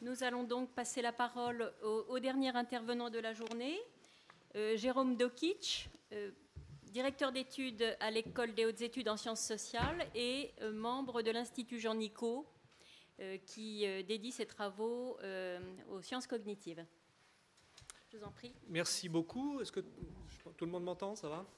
Nous allons donc passer la parole au dernier intervenant de la journée, Jérôme Dokic, directeur d'études à l'École des hautes études en sciences sociales et membre de l'Institut Jean Nicot, qui dédie ses travaux aux sciences cognitives. Je vous en prie. Merci beaucoup. Est-ce que tout le monde m'entend? Ça va?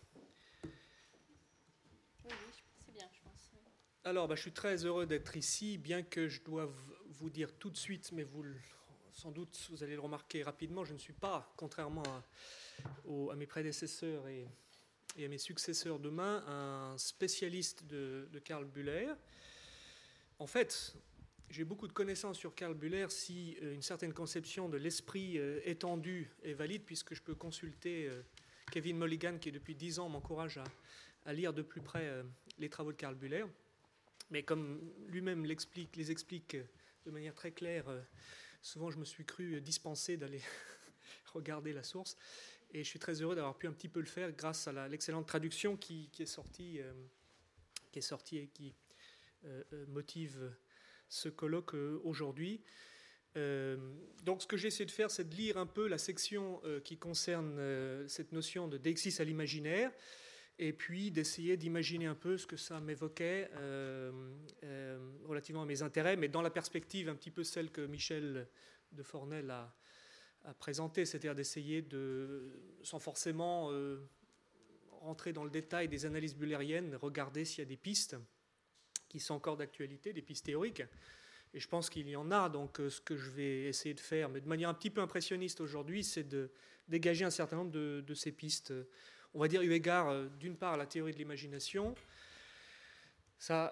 Oui, c'est bien, je pense. Alors, je suis très heureux d'être ici, bien que je dois vous dire tout de suite, mais sans doute vous allez le remarquer rapidement, je ne suis pas, contrairement à mes prédécesseurs et à mes successeurs demain, un spécialiste de Karl Bühler. En fait, j'ai beaucoup de connaissances sur Karl Bühler si une certaine conception de l'esprit étendu est valide, puisque je peux consulter Kevin Mulligan, qui depuis 10 ans m'encourage à lire de plus près les travaux de Karl Bühler. Mais comme lui-même les explique de manière très claire, souvent je me suis cru dispensé d'aller regarder la source. Et je suis très heureux d'avoir pu un petit peu le faire grâce à l'excellente traduction qui est sortie et qui motive ce colloque aujourd'hui. Donc ce que j'ai essayé de faire, c'est de lire un peu la section qui concerne cette notion de deixis à l'imaginaire, et puis d'essayer d'imaginer un peu ce que ça m'évoquait relativement à mes intérêts, mais dans la perspective un petit peu celle que Michel de Fornel a présentée, c'est-à-dire d'essayer sans forcément rentrer dans le détail des analyses bühlériennes, regarder s'il y a des pistes qui sont encore d'actualité, des pistes théoriques. Et je pense qu'il y en a, donc ce que je vais essayer de faire, mais de manière un petit peu impressionniste aujourd'hui, c'est de dégager un certain nombre de ces pistes. On va dire eu égard d'une part à la théorie de l'imagination. Ça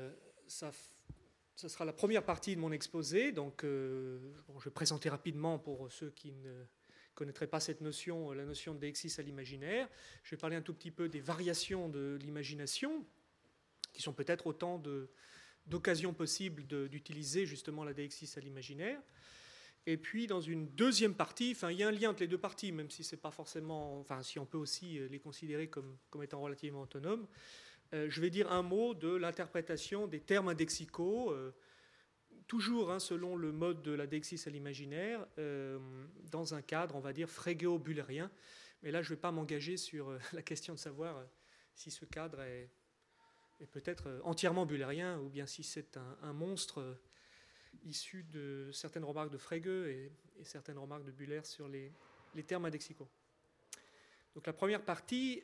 sera la première partie de mon exposé. Donc, je vais présenter rapidement pour ceux qui ne connaîtraient pas cette notion, la notion de deixis à l'imaginaire. Je vais parler un tout petit peu des variations de l'imagination, qui sont peut-être autant d'occasions possibles d'utiliser justement la deixis à l'imaginaire. Et puis, dans une deuxième partie, il y a un lien entre les deux parties, même si c'est pas forcément, si on peut aussi les considérer comme étant relativement autonomes. Je vais dire un mot de l'interprétation des termes indexicaux, toujours selon le mode de la deixis à l'imaginaire, dans un cadre, on va dire, frégéo-bühlérien. Mais là, je ne vais pas m'engager sur la question de savoir si ce cadre est peut-être entièrement bühlérien, ou bien si c'est un monstre issu de certaines remarques de Frege et certaines remarques de Bühler sur les termes indexicaux. Donc la première partie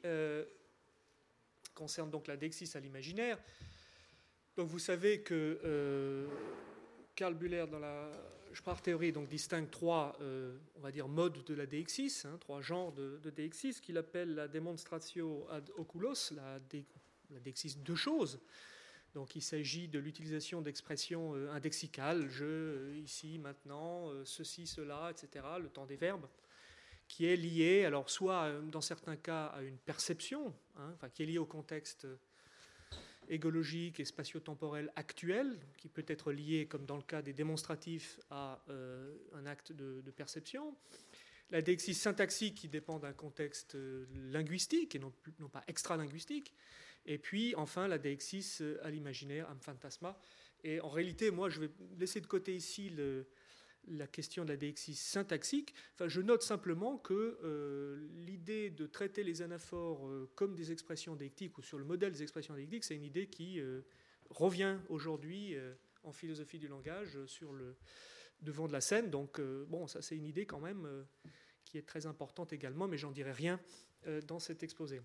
concerne donc la deixis à l'imaginaire. Donc vous savez que Karl Bühler dans la Sprachtheorie distingue trois on va dire modes de la deixis, trois genres de deixis qu'il appelle la demonstratio ad oculos, la deixis de choses. Donc il s'agit de l'utilisation d'expressions indexicales, je, ici, maintenant, ceci, cela, etc., le temps des verbes, qui est lié, alors soit dans certains cas à une perception, qui est liée au contexte égologique et spatio-temporel actuel, qui peut être lié, comme dans le cas des démonstratifs, à un acte de perception. La deixis syntaxique qui dépend d'un contexte linguistique et non pas extra-linguistique. Et puis, enfin, la deixis à l'imaginaire, am phantasma. Et en réalité, moi, je vais laisser de côté ici la question de la deixis syntaxique. Je note simplement que l'idée de traiter les anaphores comme des expressions deictiques ou sur le modèle des expressions deictiques, c'est une idée qui revient aujourd'hui en philosophie du langage sur le devant de la scène. Donc, ça, c'est une idée quand même qui est très importante également, mais j'en dirai rien dans cet exposé.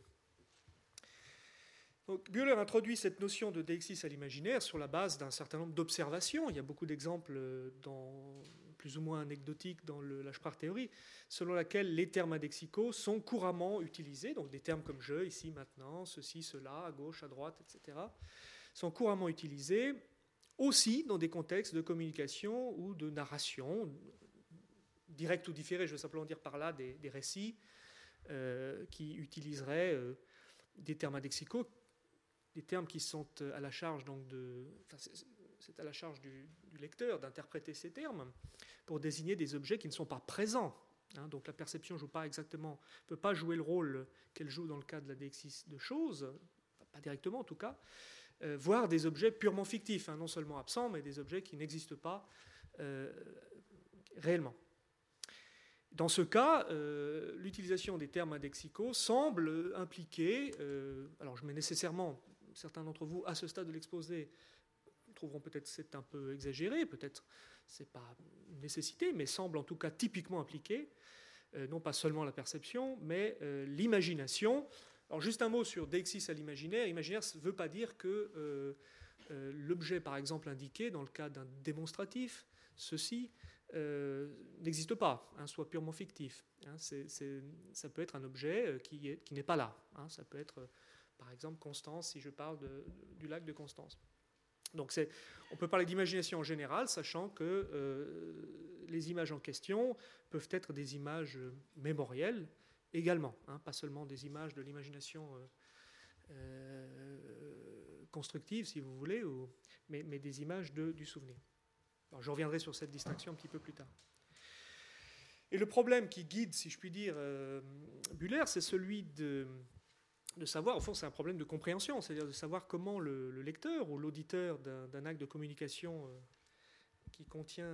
Donc, Bühler introduit cette notion de deixis à l'imaginaire sur la base d'un certain nombre d'observations. Il y a beaucoup d'exemples plus ou moins anecdotiques dans la Sprachtheorie, selon laquelle les termes indexicaux sont couramment utilisés, donc des termes comme je, ici, maintenant, ceci, cela, à gauche, à droite, etc., sont couramment utilisés aussi dans des contextes de communication ou de narration, direct ou différé, je veux simplement dire par là des récits qui utiliseraient des termes indexicaux, des termes qui sont à la charge c'est à la charge du lecteur d'interpréter ces termes pour désigner des objets qui ne sont pas présents. Donc la perception ne peut pas jouer le rôle qu'elle joue dans le cas de la deixis de choses, pas directement en tout cas, voire des objets purement fictifs, non seulement absents, mais des objets qui n'existent pas réellement. Dans ce cas, l'utilisation des termes indexicaux semble impliquer, alors je mets nécessairement, certains d'entre vous, à ce stade de l'exposé, trouveront peut-être c'est un peu exagéré, peut-être c'est pas une nécessité, mais semble en tout cas typiquement impliquer, non pas seulement la perception, mais l'imagination. Alors juste un mot sur deixis à l'imaginaire. Imaginaire ne veut pas dire que l'objet, par exemple, indiqué dans le cas d'un démonstratif, ceci, n'existe pas, hein, soit purement fictif. Hein, ça peut être un objet qui n'est pas là. Hein, ça peut être, par exemple, Constance, si je parle du lac de Constance. Donc on peut parler d'imagination en général, sachant que les images en question peuvent être des images mémorielles également, hein, pas seulement des images de l'imagination constructive, si vous voulez, mais des images du souvenir. Alors, je reviendrai sur cette distinction un petit peu plus tard. Et le problème qui guide, si je puis dire, Buhler, c'est celui de savoir, au fond, c'est un problème de compréhension, c'est-à-dire de savoir comment le lecteur ou l'auditeur d'un acte de communication qui contient,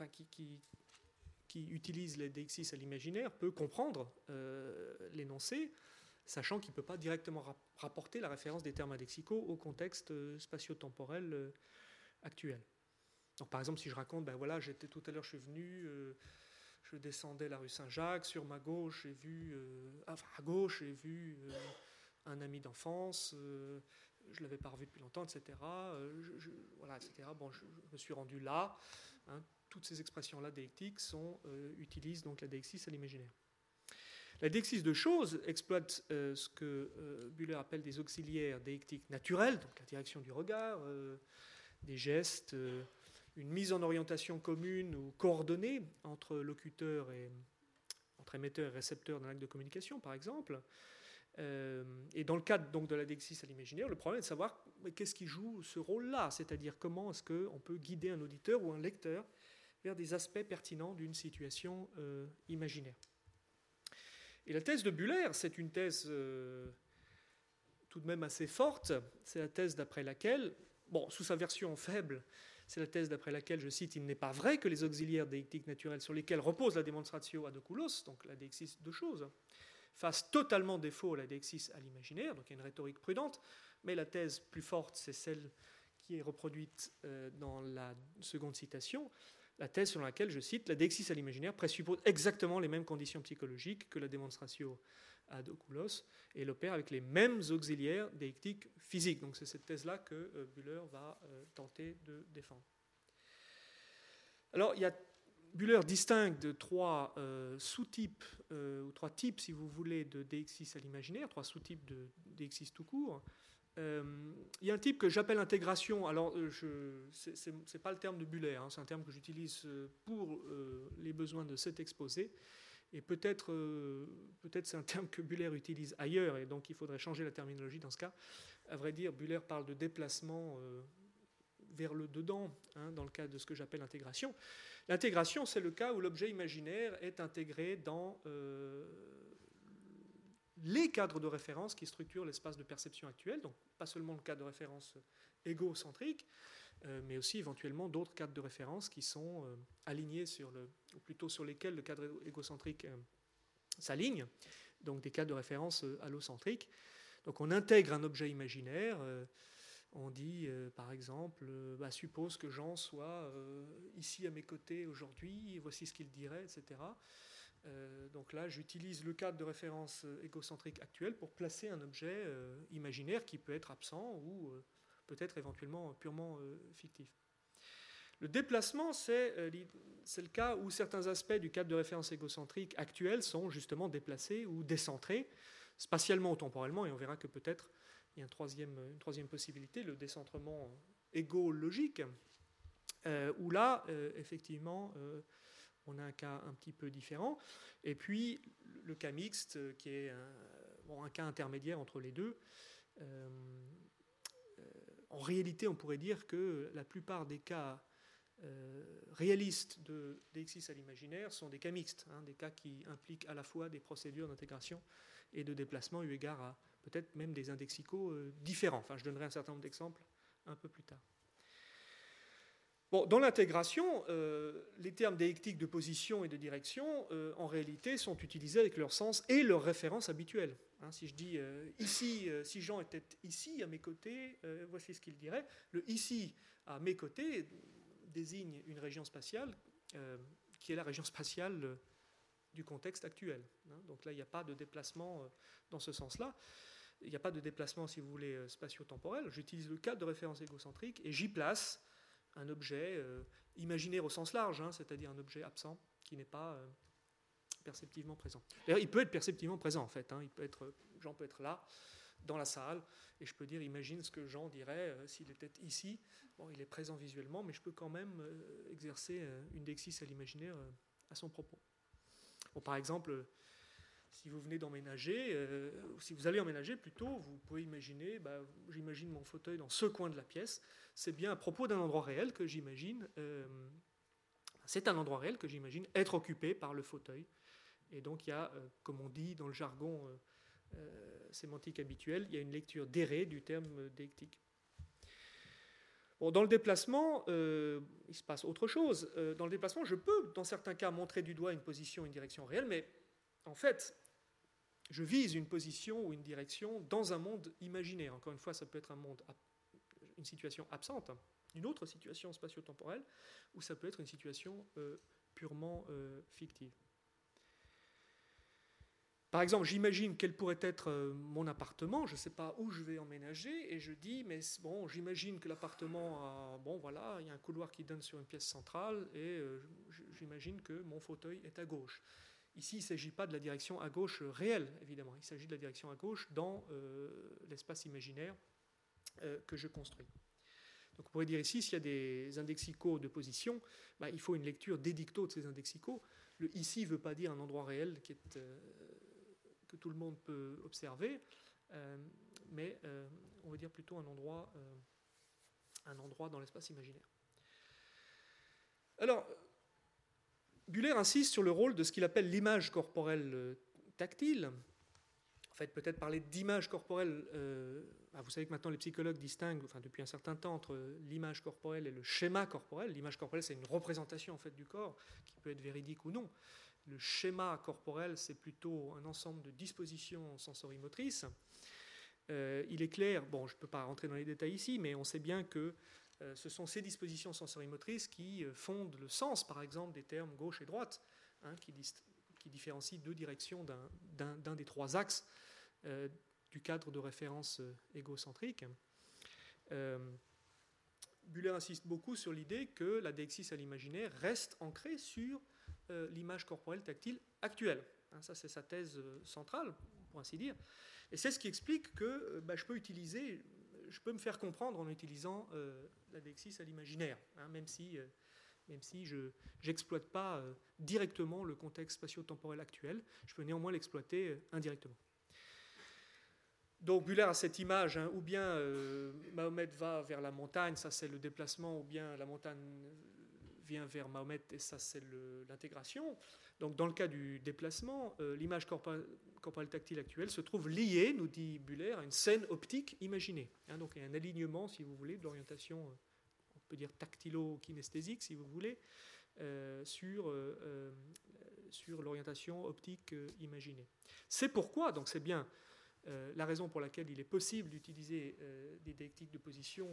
qui utilise les deixis à l'imaginaire peut comprendre l'énoncé, sachant qu'il ne peut pas directement rapporter la référence des termes indexicaux au contexte spatio-temporel actuel. Donc, par exemple, si je raconte, voilà, tout à l'heure, je suis venu, je descendais la rue Saint-Jacques, sur ma gauche, j'ai vu, à gauche, j'ai vu un ami d'enfance, je ne l'avais pas revu depuis longtemps, etc. Voilà, etc. Bon, je me suis rendu là. Hein, toutes ces expressions-là déictiques utilisent donc la deixis à l'imaginaire. La deixis de choses exploite ce que Buhler appelle des auxiliaires déictiques naturels, donc la direction du regard, des gestes, une mise en orientation commune ou coordonnée entre locuteur entre émetteur et récepteur d'un acte de communication, par exemple. Et dans le cadre donc, de la deixis à l'imaginaire, le problème est de savoir qu'est-ce qui joue ce rôle-là, c'est-à-dire comment est-ce qu'on peut guider un auditeur ou un lecteur vers des aspects pertinents d'une situation imaginaire. Et la thèse de Buhler, c'est une thèse tout de même assez forte, c'est la thèse d'après laquelle, sous sa version faible, c'est la thèse d'après laquelle, je cite, il n'est pas vrai que les auxiliaires déictiques naturels sur lesquels repose la demonstratio ad oculos, donc la deixis de choses, fassent totalement défaut à la deixis à l'imaginaire, donc il y a une rhétorique prudente, mais la thèse plus forte, c'est celle qui est reproduite dans la seconde citation, la thèse selon laquelle, je cite, la deixis à l'imaginaire présuppose exactement les mêmes conditions psychologiques que la demonstratio ad oculos, et elle opère avec les mêmes auxiliaires déictiques physiques. Donc c'est cette thèse-là que Buhler va tenter de défendre. Alors, Buhler distingue de trois sous-types, ou trois types, si vous voulez, de deixis à l'imaginaire, trois sous-types de deixis tout court. Il y a un type que j'appelle intégration. Alors, ce n'est pas le terme de Buhler, hein, c'est un terme que j'utilise pour les besoins de cet exposé. Et peut-être c'est un terme que Buhler utilise ailleurs, et donc il faudrait changer la terminologie dans ce cas. À vrai dire, Buhler parle de déplacement vers le dedans, hein, dans le cas de ce que j'appelle l'intégration. L'intégration, c'est le cas où l'objet imaginaire est intégré dans les cadres de référence qui structurent l'espace de perception actuel, donc pas seulement le cadre de référence égocentrique, mais aussi éventuellement d'autres cadres de référence qui sont alignés ou plutôt sur lesquels le cadre égocentrique s'aligne, donc des cadres de référence allocentriques. Donc on intègre un objet imaginaire, on dit par exemple, suppose que Jean soit ici à mes côtés aujourd'hui, voici ce qu'il dirait, etc. Donc là, j'utilise le cadre de référence égocentrique actuel pour placer un objet imaginaire qui peut être absent ou peut-être éventuellement purement fictif. Le déplacement, c'est le cas où certains aspects du cadre de référence égocentrique actuel sont justement déplacés ou décentrés, spatialement ou temporellement, et on verra que peut-être il y a une troisième possibilité, le décentrement égo-logique, où là, effectivement, on a un cas un petit peu différent. Et puis, le cas mixte, qui est un cas intermédiaire entre les deux. En réalité, on pourrait dire que la plupart des cas réalistes de deixis à l'imaginaire sont des cas mixtes, hein, des cas qui impliquent à la fois des procédures d'intégration et de déplacement eu égard à peut-être même des indexicaux différents. Enfin, je donnerai un certain nombre d'exemples un peu plus tard. Bon, dans l'intégration, les termes déictiques de position et de direction, en réalité, sont utilisés avec leur sens et leur référence habituelle. Hein, si je dis ici, si Jean était ici à mes côtés, voici ce qu'il dirait. Le ici à mes côtés désigne une région spatiale qui est la région spatiale du contexte actuel. Hein. Donc là, il n'y a pas de déplacement dans ce sens-là. Il n'y a pas de déplacement, si vous voulez, spatio-temporel. J'utilise le cadre de référence égocentrique et j'y place un objet imaginaire au sens large, hein, c'est-à-dire un objet absent qui n'est pas perceptivement présent. D'ailleurs, il peut être perceptivement présent, en fait. Hein. Jean peut être là, dans la salle, et je peux dire, imagine ce que Jean dirait s'il était ici. Bon, il est présent visuellement, mais je peux quand même exercer une deixis à l'imaginaire à son propos. Bon, par exemple, si vous venez d'emménager, ou si vous allez emménager plutôt, vous pouvez imaginer, j'imagine mon fauteuil dans ce coin de la pièce. C'est bien à propos d'un endroit réel que j'imagine, c'est un endroit réel que j'imagine être occupé par le fauteuil. Et donc il y a, comme on dit dans le jargon sémantique habituel, il y a une lecture d'érée du terme déictique. Bon, dans le déplacement, il se passe autre chose. Dans le déplacement, je peux, dans certains cas, montrer du doigt une position, une direction réelle, mais en fait, je vise une position ou une direction dans un monde imaginaire. Encore une fois, ça peut être une situation absente, une autre situation spatio-temporelle, ou ça peut être une situation purement fictive. Par exemple, j'imagine quel pourrait être mon appartement, je ne sais pas où je vais emménager, et je dis, mais bon, j'imagine que l'appartement, voilà, il y a un couloir qui donne sur une pièce centrale, et j'imagine que mon fauteuil est à gauche. Ici, il ne s'agit pas de la direction à gauche réelle, évidemment. Il s'agit de la direction à gauche dans l'espace imaginaire que je construis. Donc, on pourrait dire ici, s'il y a des indexicaux de position, il faut une lecture dédicto de ces indexicaux. Le ici ne veut pas dire un endroit réel que tout le monde peut observer, mais on veut dire plutôt un endroit dans l'espace imaginaire. Alors, Bühler insiste sur le rôle de ce qu'il appelle l'image corporelle tactile. En fait, peut-être parler d'image corporelle. Vous savez que maintenant les psychologues distinguent, depuis un certain temps, entre l'image corporelle et le schéma corporel. L'image corporelle, c'est une représentation en fait du corps qui peut être véridique ou non. Le schéma corporel, c'est plutôt un ensemble de dispositions sensorimotrices. Il est clair, je ne peux pas rentrer dans les détails ici, mais on sait bien que ce sont ces dispositions sensorimotrices qui fondent le sens, par exemple, des termes gauche et droite, hein, qui différencient deux directions d'un des trois axes du cadre de référence égocentrique. Bühler insiste beaucoup sur l'idée que la deixis à l'imaginaire reste ancrée sur l'image corporelle tactile actuelle. Hein, ça, c'est sa thèse centrale, pour ainsi dire. Et c'est ce qui explique que je peux me faire comprendre en utilisant la deixis à l'imaginaire, hein, même si je n'exploite pas directement le contexte spatio-temporel actuel, je peux néanmoins l'exploiter indirectement. Donc Bühler a cette image, hein, ou bien Mahomet va vers la montagne, ça c'est le déplacement, ou bien la montagne vient vers Mahomet, et ça c'est l'intégration. Donc dans le cas du déplacement, l'image corporelle tactile actuelle se trouve liée, nous dit Bühler, à une scène optique imaginée. Hein, donc il y a un alignement, si vous voulez, de l'orientation, on peut dire tactilo-kinesthésique, si vous voulez, sur l'orientation optique imaginée. C'est pourquoi, donc c'est bien la raison pour laquelle il est possible d'utiliser des déictiques de position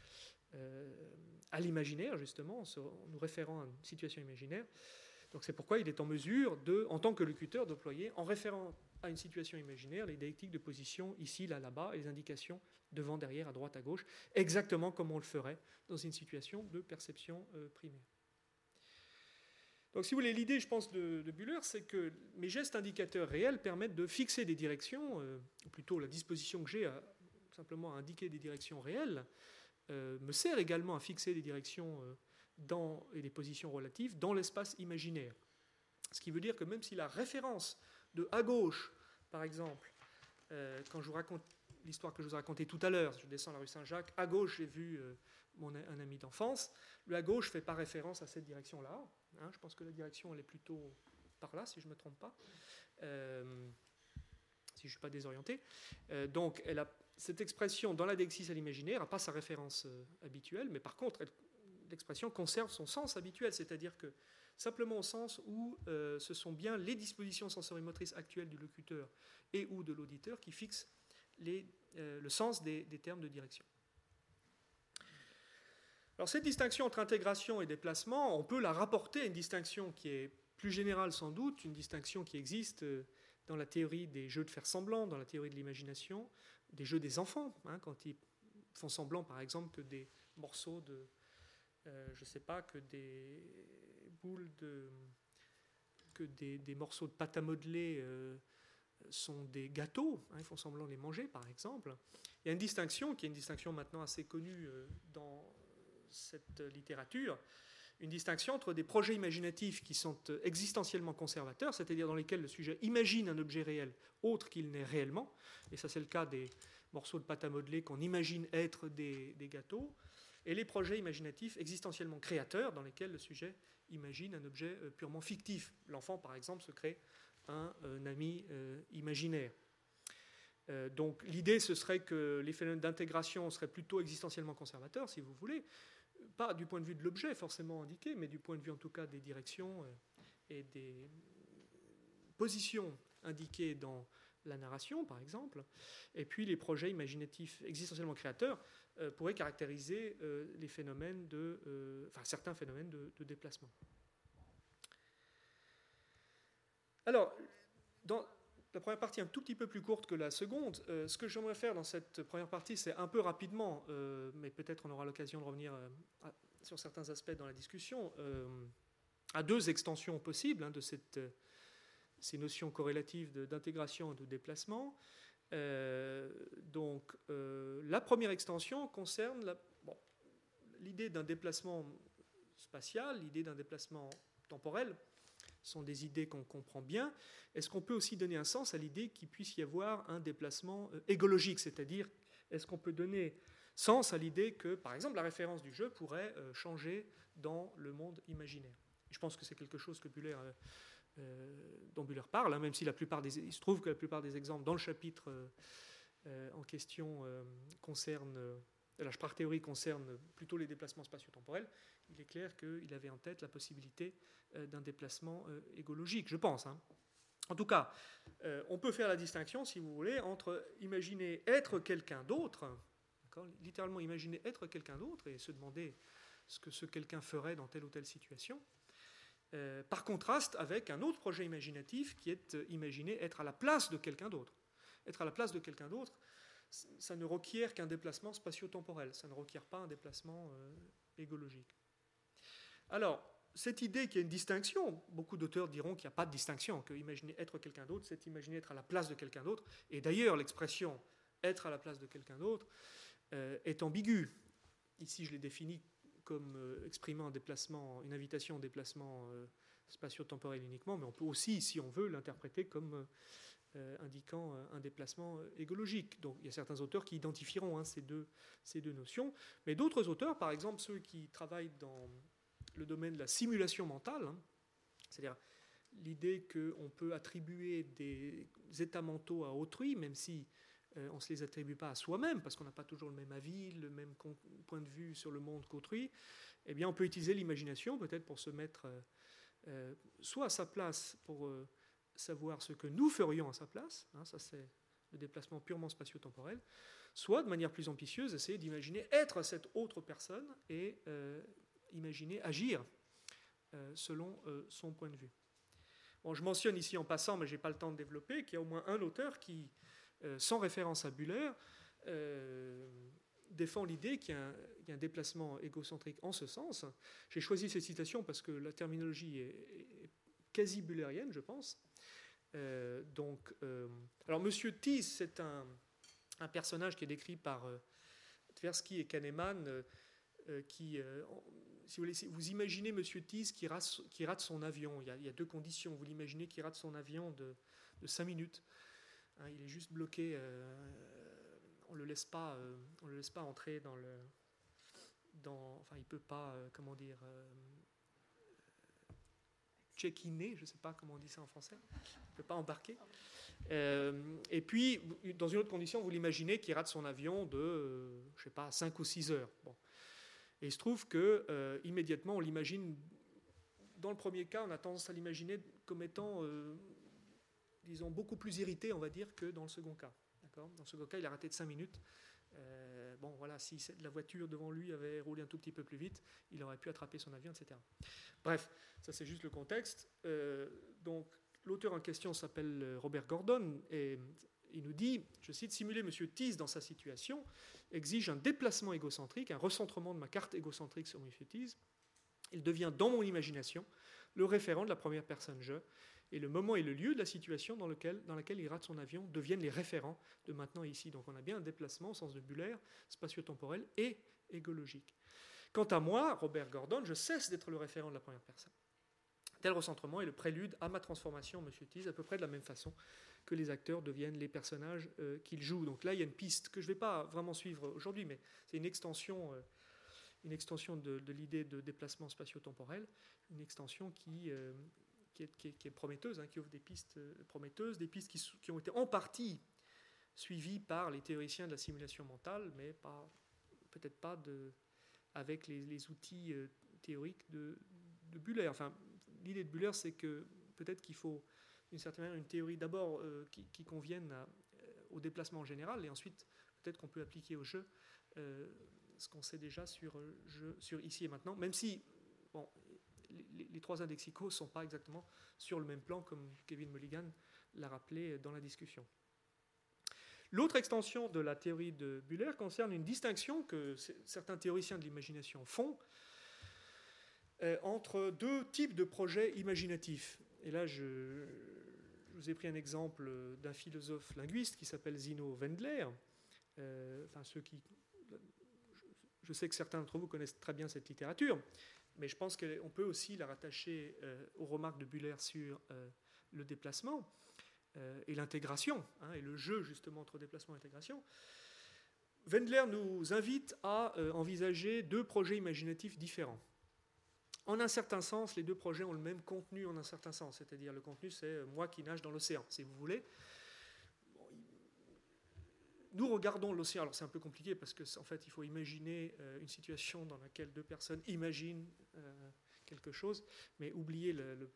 à l'imaginaire, justement, en nous référant à une situation imaginaire. Donc c'est pourquoi il est en mesure, en tant que locuteur, d'employer, en référant à une situation imaginaire, les déictiques de position ici, là, là-bas, et les indications devant, derrière, à droite, à gauche, exactement comme on le ferait dans une situation de perception primaire. Donc si vous voulez, l'idée, je pense, de Bühler, c'est que mes gestes indicateurs réels permettent de fixer des directions, ou plutôt la disposition que j'ai simplement à indiquer des directions réelles, me sert également à fixer des directions et des positions relatives dans l'espace imaginaire. Ce qui veut dire que même si la référence de à gauche, par exemple, quand je vous raconte l'histoire que je vous ai racontée tout à l'heure, je descends la rue Saint-Jacques, à gauche j'ai vu un ami d'enfance, le à gauche ne fait pas référence à cette direction-là. Hein, je pense que la direction elle est plutôt par là, si je ne me trompe pas, si je ne suis pas désorienté. Donc cette expression dans la deixis à l'imaginaire n'a pas sa référence habituelle, mais par contre, l'expression conserve son sens habituel, c'est-à-dire que simplement au sens où ce sont bien les dispositions sensorimotrices actuelles du locuteur et ou de l'auditeur qui fixent le sens des termes de direction. Alors cette distinction entre intégration et déplacement, on peut la rapporter à une distinction qui est plus générale sans doute, une distinction qui existe dans la théorie des jeux de faire semblant, dans la théorie de l'imagination, des jeux des enfants, quand ils font semblant par exemple que des morceaux de, je ne sais pas, que des boules que des morceaux de pâte à modeler sont des gâteaux, ils font semblant de les manger par exemple. Il y a une distinction qui est une distinction maintenant assez connue dans cette littérature, une distinction entre des projets imaginatifs qui sont existentiellement conservateurs, c'est-à-dire dans lesquels le sujet imagine un objet réel autre qu'il n'est réellement, et ça c'est le cas des morceaux de pâte à modeler qu'on imagine être des gâteaux, et les projets imaginatifs existentiellement créateurs, dans lesquels le sujet imagine un objet purement fictif. L'enfant, par exemple, se crée un ami imaginaire. Donc l'idée, ce serait que les phénomènes d'intégration seraient plutôt existentiellement conservateurs, si vous voulez, pas du point de vue de l'objet forcément indiqué, mais du point de vue en tout cas des directions et des positions indiquées dans la narration, par exemple. Et puis les projets imaginatifs existentiellement créateurs pourraient caractériser les phénomènes certains phénomènes de déplacement. Alors, dans la première partie est un tout petit peu plus courte que la seconde. Ce que j'aimerais faire dans cette première partie, c'est un peu rapidement, mais peut-être on aura l'occasion de revenir sur certains aspects dans la discussion, à deux extensions possibles de ces notions corrélatives d'intégration et de déplacement. Donc, la première extension concerne l'idée d'un déplacement spatial, l'idée d'un déplacement temporel. Sont des idées qu'on comprend bien. Est-ce qu'on peut aussi donner un sens à l'idée qu'il puisse y avoir un déplacement égologique, c'est-à-dire est-ce qu'on peut donner sens à l'idée que, par exemple, la référence du jeu pourrait changer dans le monde imaginaire? Je pense que c'est quelque chose que dont Buhler parle, même si il se trouve que la plupart des exemples dans le chapitre en question concernent... La Sprachtheorie concerne plutôt les déplacements spatio-temporels. Il est clair qu'il avait en tête la possibilité d'un déplacement égologique, je pense. En tout cas, on peut faire la distinction, si vous voulez, entre imaginer être quelqu'un d'autre, littéralement imaginer être quelqu'un d'autre et se demander ce que ce quelqu'un ferait dans telle ou telle situation, par contraste avec un autre projet imaginatif qui est imaginer être à la place de quelqu'un d'autre. Être à la place de quelqu'un d'autre, ça ne requiert qu'un déplacement spatio-temporel, ça ne requiert pas un déplacement égologique. Alors, cette idée qu'il y a une distinction, beaucoup d'auteurs diront qu'il n'y a pas de distinction, que imaginer être quelqu'un d'autre, c'est imaginer être à la place de quelqu'un d'autre, et d'ailleurs l'expression être à la place de quelqu'un d'autre est ambiguë. Ici, je l'ai défini comme exprimant une invitation au déplacement spatio-temporel uniquement, mais on peut aussi, si on veut, l'interpréter comme indiquant un déplacement égologique. Donc il y a certains auteurs qui identifieront ces deux notions, mais d'autres auteurs, par exemple ceux qui travaillent dans le domaine de la simulation mentale, c'est-à-dire l'idée qu'on peut attribuer des états mentaux à autrui, même si on ne se les attribue pas à soi-même, parce qu'on n'a pas toujours le même avis, le même point de vue sur le monde qu'autrui, eh bien on peut utiliser l'imagination peut-être pour se mettre soit à sa place, pour savoir ce que nous ferions à sa place, ça c'est le déplacement purement spatio-temporel, soit de manière plus ambitieuse, essayer d'imaginer être cette autre personne et imaginer agir selon son point de vue. Bon, je mentionne ici en passant, mais je n'ai pas le temps de développer, qu'il y a au moins un auteur qui, sans référence à Buhler, défend l'idée qu'il y a un déplacement égocentrique en ce sens. J'ai choisi cette citation parce que la terminologie est quasi buhlérienne, je pense. Alors, Monsieur Thies, c'est un personnage qui est décrit par Tversky et Kahneman, qui, si vous imaginez Monsieur Thies qui rate son avion, il y a deux conditions. Vous l'imaginez qui rate son avion de 5 minutes. Il est juste bloqué. On ne le laisse pas entrer enfin, il ne peut pas, check-iner, je ne sais pas comment on dit ça en français, il ne peut pas embarquer. Et puis, dans une autre condition, vous l'imaginez qui rate son avion de, 5 ou 6 heures. Bon. Et il se trouve que immédiatement, on l'imagine. Dans le premier cas, on a tendance à l'imaginer comme étant, disons, beaucoup plus irrité, on va dire, que dans le second cas. D'accord ? Dans le second cas, il a raté de 5 minutes. Bon, voilà, si la voiture devant lui avait roulé un tout petit peu plus vite, il aurait pu attraper son avion, etc. Bref, ça c'est juste le contexte. Donc, l'auteur en question s'appelle Robert Gordon et il nous dit, je cite, « Simuler M. Thies dans sa situation exige un déplacement égocentrique, un recentrement de ma carte égocentrique sur M. Thies. Il devient, dans mon imagination, le référent de la première personne je, et le moment et le lieu de la situation dans laquelle il rate son avion deviennent les référents de maintenant et ici. » Donc on a bien un déplacement au sens de Buller, spatio-temporel et égologique. Quant à moi, Robert Gordon, je cesse d'être le référent de la première personne. Tel recentrement est le prélude à ma transformation en M. Thies, à peu près de la même façon que les acteurs deviennent les personnages qu'ils jouent. Donc là, il y a une piste que je ne vais pas vraiment suivre aujourd'hui, mais c'est une extension de l'idée de déplacement spatio-temporel, une extension qui est prometteuse, qui ouvre des pistes prometteuses, des pistes qui ont été en partie suivies par les théoriciens de la simulation mentale, mais peut-être pas avec les outils théoriques de Buller. Enfin, l'idée de Buller, c'est que peut-être qu'il faut, d'une certaine manière, une théorie d'abord qui convienne au déplacement en général, et ensuite, peut-être qu'on peut appliquer au jeu ce qu'on sait déjà sur ici et maintenant, même si bon, les trois indexicaux ne sont pas exactement sur le même plan, comme Kevin Mulligan l'a rappelé dans la discussion. L'autre extension de la théorie de Buller concerne une distinction que certains théoriciens de l'imagination font entre deux types de projets imaginatifs. Et là, je vous ai pris un exemple d'un philosophe linguiste qui s'appelle Zino Wendler. Je sais que certains d'entre vous connaissent très bien cette littérature, mais je pense qu'on peut aussi la rattacher aux remarques de Buller sur le déplacement et l'intégration, et le jeu justement entre déplacement et intégration. Wendler nous invite à envisager deux projets imaginatifs différents. En un certain sens, les deux projets ont le même contenu en un certain sens, c'est-à-dire le contenu, c'est moi qui nage dans l'océan, si vous voulez. Nous regardons l'océan, alors c'est un peu compliqué parce qu'en fait il faut imaginer une situation dans laquelle deux personnes imaginent quelque chose, mais oubliez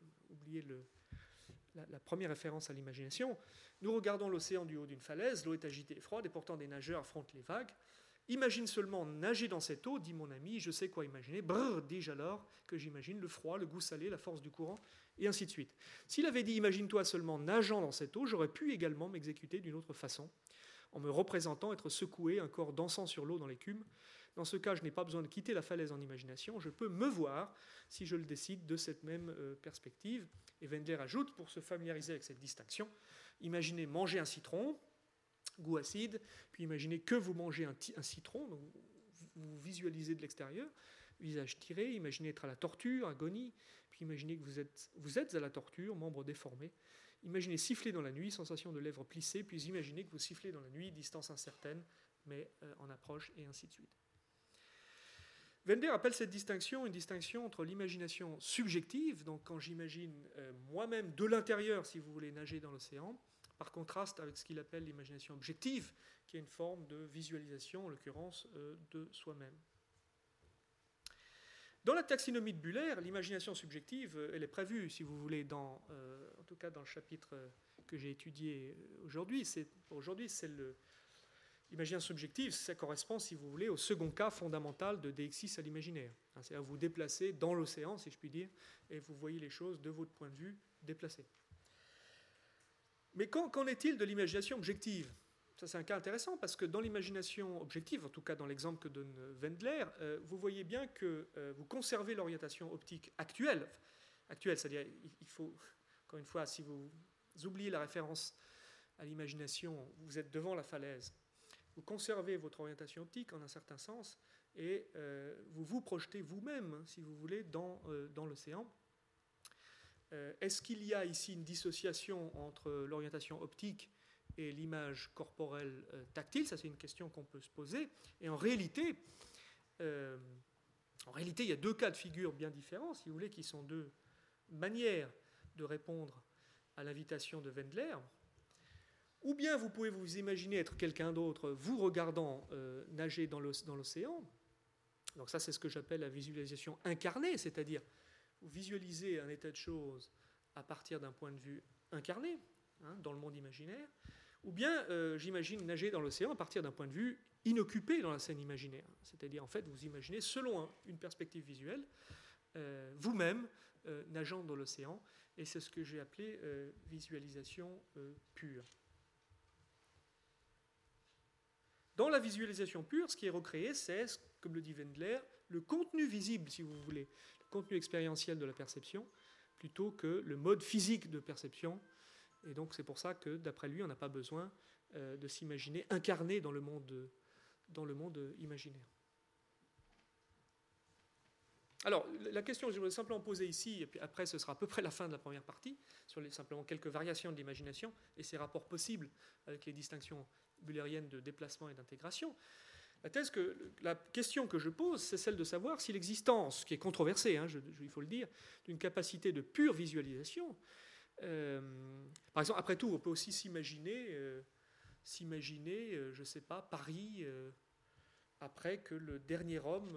la première référence à l'imagination. Nous regardons l'océan du haut d'une falaise, l'eau est agitée et froide, et pourtant des nageurs affrontent les vagues. Imagine seulement nager dans cette eau, dit mon ami, je sais quoi imaginer. Brrr, dis-je alors que j'imagine le froid, le goût salé, la force du courant, et ainsi de suite. S'il avait dit imagine-toi seulement nageant dans cette eau, j'aurais pu également m'exécuter d'une autre façon, en me représentant être secoué, un corps dansant sur l'eau dans l'écume. Dans ce cas, je n'ai pas besoin de quitter la falaise en imagination, je peux me voir, si je le décide, de cette même perspective. Et Wendler ajoute, pour se familiariser avec cette distinction, imaginez manger un citron, goût acide, puis imaginez que vous mangez un citron, donc vous visualisez de l'extérieur, visage tiré, imaginez être à la torture, agonie, puis imaginez que vous êtes à la torture, membres déformés. Imaginez siffler dans la nuit, sensation de lèvres plissées, puis imaginez que vous sifflez dans la nuit, distance incertaine, mais en approche, et ainsi de suite. Wendler appelle cette distinction une distinction entre l'imagination subjective, donc quand j'imagine moi-même de l'intérieur, si vous voulez, nager dans l'océan, par contraste avec ce qu'il appelle l'imagination objective, qui est une forme de visualisation, en l'occurrence, de soi-même. Dans la taxinomie de Buller, l'imagination subjective, elle est prévue, si vous voulez, en tout cas dans le chapitre que j'ai étudié aujourd'hui. L'imagination subjective, ça correspond, si vous voulez, au second cas fondamental de Deixis à l'imaginaire. C'est-à-dire vous déplacez dans l'océan, si je puis dire, et vous voyez les choses de votre point de vue déplacées. Mais qu'en est-il de l'imagination objective ? Ça, c'est un cas intéressant, parce que dans l'imagination objective, en tout cas dans l'exemple que donne Wendler, vous voyez bien que vous conservez l'orientation optique actuelle, c'est-à-dire il faut, encore une fois, si vous oubliez la référence à l'imagination, vous êtes devant la falaise, vous conservez votre orientation optique en un certain sens, et vous vous projetez vous-même, si vous voulez, dans l'océan. Est-ce qu'il y a ici une dissociation entre l'orientation optique et l'image corporelle tactile ? Ça, c'est une question qu'on peut se poser. Et en réalité, il y a deux cas de figure bien différents, si vous voulez, qui sont deux manières de répondre à l'invitation de Wendler. Ou bien vous pouvez vous imaginer être quelqu'un d'autre, vous regardant nager dans l'océan, Donc ça, c'est ce que j'appelle la visualisation incarnée, c'est-à-dire vous visualisez un état de choses à partir d'un point de vue incarné, hein, dans le monde imaginaire, ou bien j'imagine nager dans l'océan à partir d'un point de vue inoccupé dans la scène imaginaire. C'est-à-dire, en fait, vous imaginez, selon une perspective visuelle, vous-même nageant dans l'océan, et c'est ce que j'ai appelé visualisation pure. Dans la visualisation pure, ce qui est recréé, c'est, comme le dit Wendler, le contenu visible, si vous voulez, le contenu expérientiel de la perception, plutôt que le mode physique de perception. Et donc c'est pour ça que, d'après lui, on n'a pas besoin de s'imaginer incarné dans le monde imaginaire. Alors, la question que je voudrais simplement poser ici, et puis après ce sera à peu près la fin de la première partie, sur simplement quelques variations de l'imagination et ses rapports possibles avec les distinctions bullériennes de déplacement et d'intégration. La question que je pose, c'est celle de savoir si l'existence, qui est controversée, hein, il faut le dire, d'une capacité de pure visualisation, par exemple, après tout, on peut aussi s'imaginer, je ne sais pas, Paris, après que le dernier homme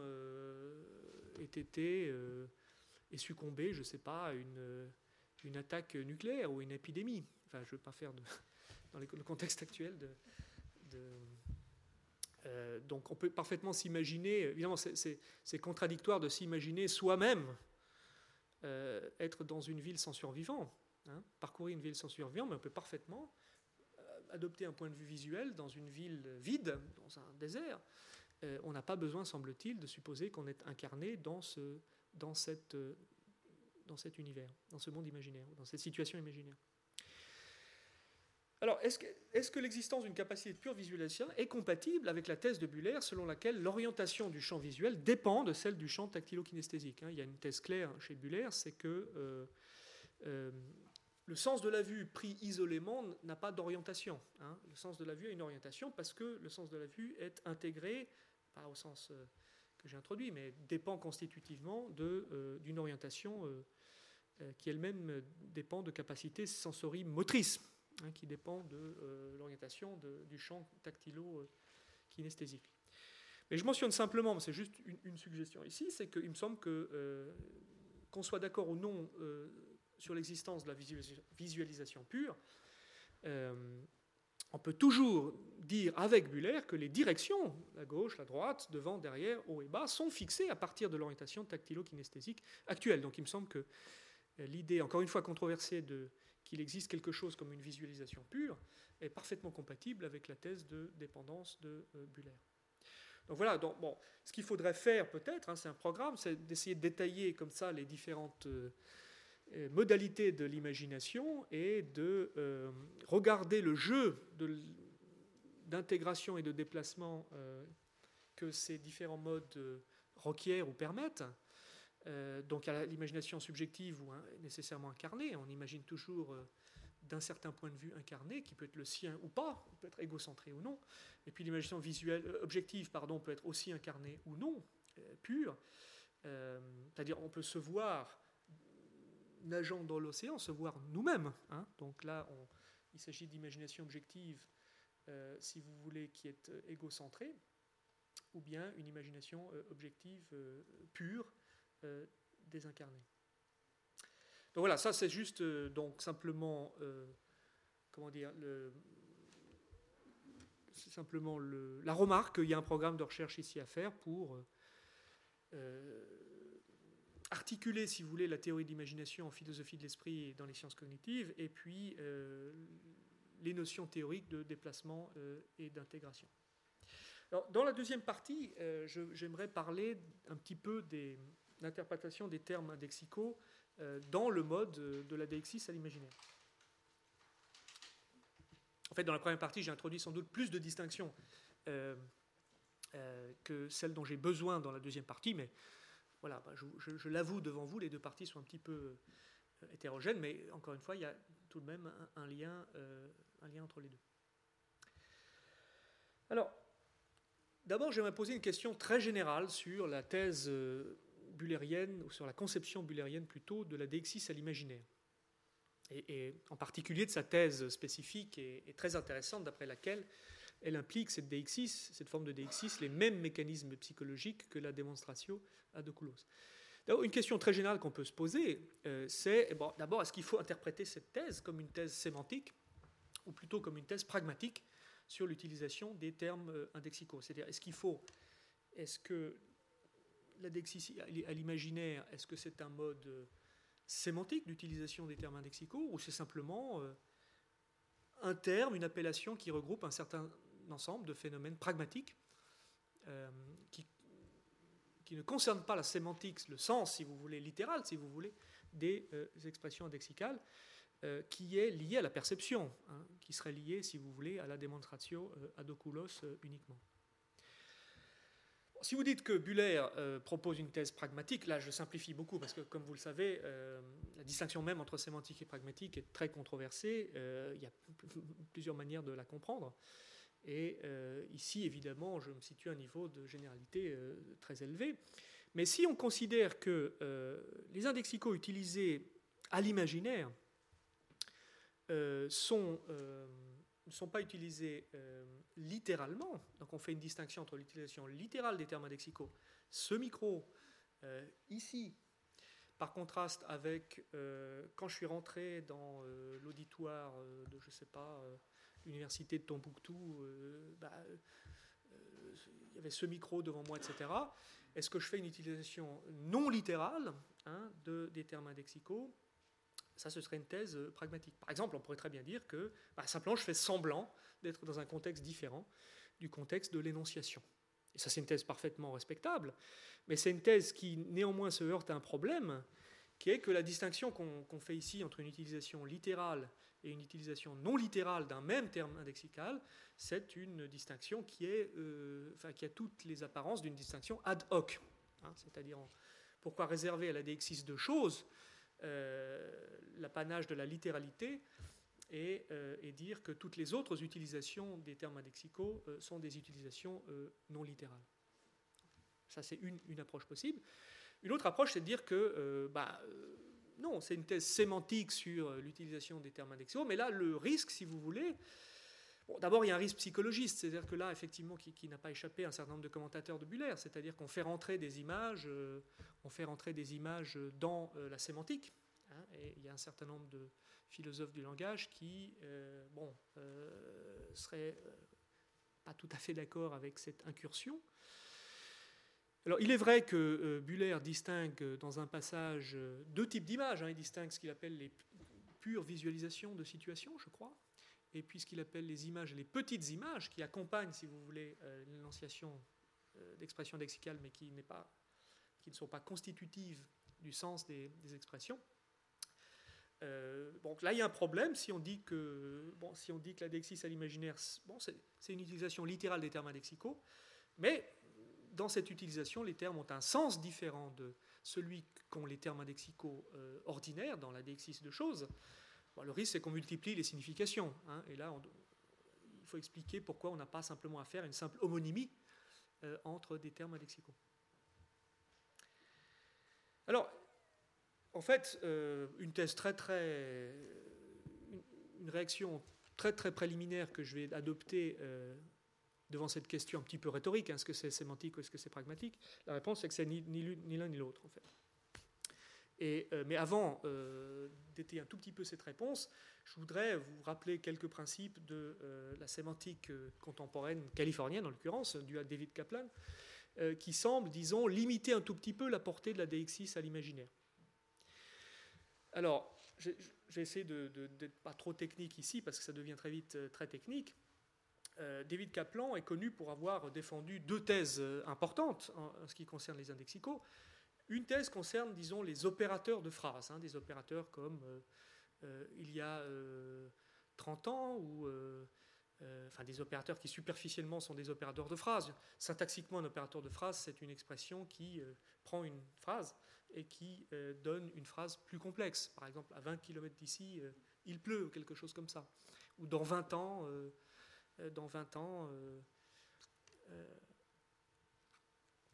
ait succombé, je ne sais pas, à une attaque nucléaire ou une épidémie. Enfin, je ne veux pas faire dans le contexte actuel donc on peut parfaitement s'imaginer, évidemment c'est contradictoire de s'imaginer soi-même être dans une ville sans survivants, hein, parcourir une ville sans survivants, mais on peut parfaitement adopter un point de vue visuel dans une ville vide, dans un désert. On n'a pas besoin, semble-t-il, de supposer qu'on est incarné dans cet univers, dans ce monde imaginaire, dans cette situation imaginaire. Alors, est-ce que l'existence d'une capacité de pure visualisation est compatible avec la thèse de Buller selon laquelle l'orientation du champ visuel dépend de celle du champ tactilo-kinesthésique, hein? Il y a une thèse claire chez Buller, c'est que le sens de la vue pris isolément n'a pas d'orientation, hein? Le sens de la vue a une orientation parce que le sens de la vue est intégré, pas au sens que j'ai introduit, mais dépend constitutivement d'une orientation qui elle-même dépend de capacités sensorimotrices, hein, qui dépend de l'orientation du champ tactilo-kinesthésique. Mais je mentionne simplement, c'est juste une suggestion ici, c'est qu'il me semble qu'on soit d'accord ou non sur l'existence de la visualisation pure, on peut toujours dire avec Buller que les directions, la gauche, la droite, devant, derrière, haut et bas, sont fixées à partir de l'orientation tactilo-kinesthésique actuelle. Donc il me semble que l'idée, encore une fois controversée, qu'il existe quelque chose comme une visualisation pure est parfaitement compatible avec la thèse de dépendance de Buller. Donc voilà, ce qu'il faudrait faire peut-être, hein, c'est un programme, c'est d'essayer de détailler comme ça les différentes modalités de l'imagination et de regarder le jeu d'intégration et de déplacement que ces différents modes requièrent ou permettent. Donc à l'imagination subjective ou nécessairement incarnée, on imagine toujours d'un certain point de vue incarné, qui peut être le sien ou pas, peut être égocentré ou non. Et puis l'imagination objective peut être aussi incarnée ou non, pure. C'est-à-dire on peut se voir nageant dans l'océan, se voir nous-mêmes, hein. Donc là, il s'agit d'imagination objective, si vous voulez, qui est égocentrée, ou bien une imagination objective pure, désincarnée. Donc voilà, ça c'est juste donc simplement, c'est simplement la remarque qu'il y a un programme de recherche ici à faire pour articuler, si vous voulez, la théorie de l'imagination en philosophie de l'esprit et dans les sciences cognitives, et puis les notions théoriques de déplacement et d'intégration. Alors, dans la deuxième partie, j'aimerais parler un petit peu de l'interprétation des termes indexicaux dans le mode de la deixis à l'imaginaire. En fait, dans la première partie, j'ai introduit sans doute plus de distinctions que celles dont j'ai besoin dans la deuxième partie, mais voilà, je l'avoue devant vous, les deux parties sont un petit peu hétérogènes, mais encore une fois, il y a tout de même un lien entre les deux. Alors, d'abord, j'aimerais poser une question très générale sur la thèse bullérienne, ou sur la conception bullérienne plutôt, de la deixis à l'imaginaire. Et en particulier de sa thèse spécifique et très intéressante, d'après laquelle elle implique cette DX6, cette forme de DX6, les mêmes mécanismes psychologiques que la démonstration ad oculos. D'abord, une question très générale qu'on peut se poser, c'est d'abord, est-ce qu'il faut interpréter cette thèse comme une thèse sémantique ou plutôt comme une thèse pragmatique sur l'utilisation des termes indexicaux? C'est-à-dire, est-ce que la DX6 à l'imaginaire, est-ce que c'est un mode sémantique d'utilisation des termes indexicaux ou c'est simplement un terme, une appellation qui regroupe un certain ensemble de phénomènes pragmatiques qui ne concerne pas la sémantique, le sens, si vous voulez, littéral, si vous voulez, des expressions indexicales, qui est lié à la perception, qui serait lié, si vous voulez, à la démonstratio ad oculos uniquement. Si vous dites que Bühler propose une thèse pragmatique, là je simplifie beaucoup, parce que comme vous le savez, la distinction même entre sémantique et pragmatique est très controversée, il y a plusieurs manières de la comprendre. Et ici, évidemment, je me situe à un niveau de généralité très élevé. Mais si on considère que les indexicaux utilisés à l'imaginaire ne sont pas utilisés littéralement, donc on fait une distinction entre l'utilisation littérale des termes indexicaux, ce micro, ici, par contraste avec quand je suis rentré dans l'auditoire de, je ne sais pas, l'université de Tombouctou, il y avait ce micro devant moi, etc. Est-ce que je fais une utilisation non littérale des termes indexicaux? Ça, ce serait une thèse pragmatique. Par exemple, on pourrait très bien dire que simplement je fais semblant d'être dans un contexte différent du contexte de l'énonciation. Et ça, c'est une thèse parfaitement respectable, mais c'est une thèse qui néanmoins se heurte à un problème, qui est que la distinction qu'on fait ici entre une utilisation littérale et une utilisation non littérale d'un même terme indexical, c'est une distinction qui a toutes les apparences d'une distinction ad hoc. C'est-à-dire, pourquoi réserver à la DX6 deux choses, l'apanage de la littéralité et dire que toutes les autres utilisations des termes indexicaux sont des utilisations non littérales. Ça, c'est une approche possible. Une autre approche, c'est de dire que non, c'est une thèse sémantique sur l'utilisation des termes indexicaux, mais là, le risque, si vous voulez, d'abord, il y a un risque psychologiste, c'est-à-dire que là, effectivement, qui n'a pas échappé à un certain nombre de commentateurs de Bühler, c'est-à-dire qu'on fait rentrer des images, dans la sémantique, et il y a un certain nombre de philosophes du langage qui seraient pas tout à fait d'accord avec cette incursion. Alors, il est vrai que Bühler distingue dans un passage deux types d'images. Il distingue ce qu'il appelle les pures visualisations de situations, je crois, et puis ce qu'il appelle les images, les petites images qui accompagnent, si vous voulez, l'énonciation d'expressions lexicales, mais qui ne sont pas constitutives du sens des expressions. Donc là, il y a un problème si on dit que la DX6 à l'imaginaire, c'est une utilisation littérale des termes indexicaux, mais dans cette utilisation, les termes ont un sens différent de celui qu'ont les termes indexicaux ordinaires dans la DX6 de choses. Le risque, c'est qu'on multiplie les significations. Et là, il faut expliquer pourquoi on n'a pas simplement à faire une simple homonymie entre des termes indexicaux. Alors, en fait, une réaction très très préliminaire que je vais adopter devant cette question un petit peu rhétorique, est-ce que c'est sémantique ou est-ce que c'est pragmatique? La réponse, c'est que c'est ni l'un ni l'autre, en fait. Mais avant d'étayer un tout petit peu cette réponse, je voudrais vous rappeler quelques principes de la sémantique contemporaine californienne, en l'occurrence, due à David Kaplan, qui semble, disons, limiter un tout petit peu la portée de la DX6 à l'imaginaire. Alors, j'ai essayé d'être pas trop technique ici, parce que ça devient très vite très technique. David Kaplan est connu pour avoir défendu deux thèses importantes en ce qui concerne les indexicaux. Une thèse concerne, disons, les opérateurs de phrases, des opérateurs comme il y a 30 ans, ou des opérateurs qui superficiellement sont des opérateurs de phrases. Syntaxiquement, un opérateur de phrase, c'est une expression qui prend une phrase et qui donne une phrase plus complexe. Par exemple, à 20 km d'ici, il pleut, ou quelque chose comme ça. Ou dans 20 ans, je